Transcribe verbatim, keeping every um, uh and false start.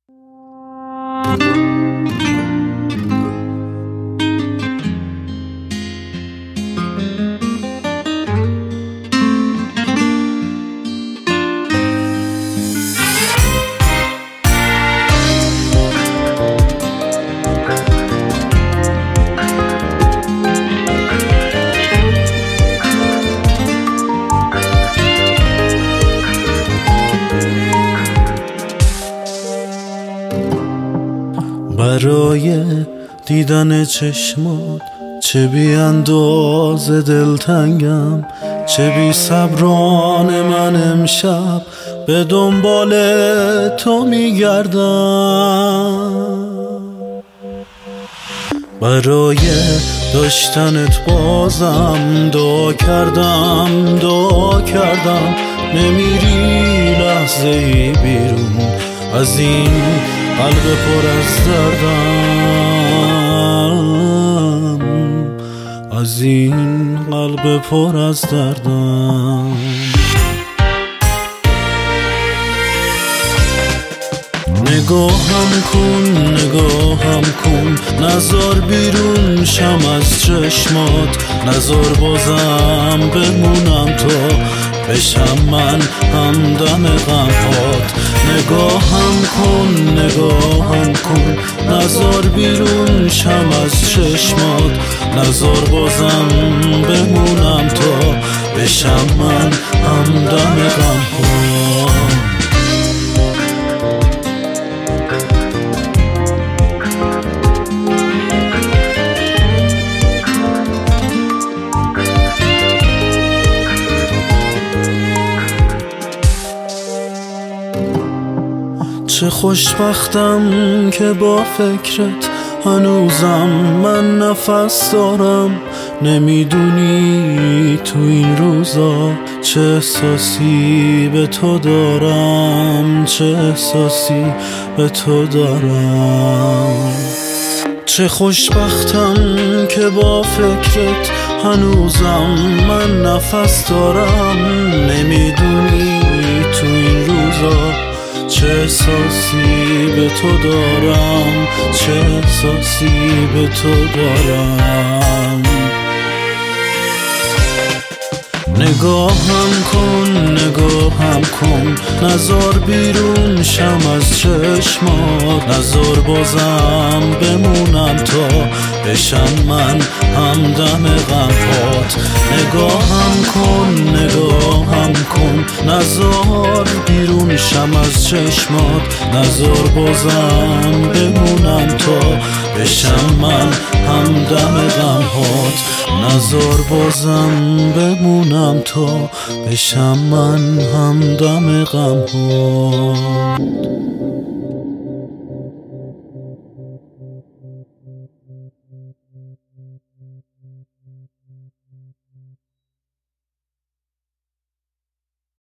برای دیدن چشمات چه بی اندازه دلتنگم، چه بی صبران من امشب به دنبال تو میگردم. برای داشتنت بازم دعا کردم دعا کردم، نمیری لحظه ای بیرون از این قلب پر از دردم، از این قلب پر از دردم. نگاهم کن نگاهم کن، نزار بیرون شم از چشمات، نزار بازم بمونم تا بشم من همدم غمهات. نگاهم کن نگاهم کن، نزار بیرون شم از چشمات، نزار بازم بمونم تا بشم من همدم غمهات. چه خوشبختم که با فکرت هنوزم من نفس دارم، نمیدونی تو این روزا چه احساسی به تو دارم، چه احساسی به تو دارم. چه خوشبختم که با فکرت هنوزم من نفس دارم، نمیدونی تو این روزا چه احساسی به تو دارم، چه احساسی به تو دارم. نگاهم کن نگاهم کن، نزار بیرون شم از چشمات، نزار بازم بمونم تا بشم من همدم غمهات. نگاهم کن نگاهم کن، نزار بیرون شم از چشمات، نزار بازم بمونم تا بشم من همدم غمهات، نزار بازم بمونم تا بشم من همدم غمهات.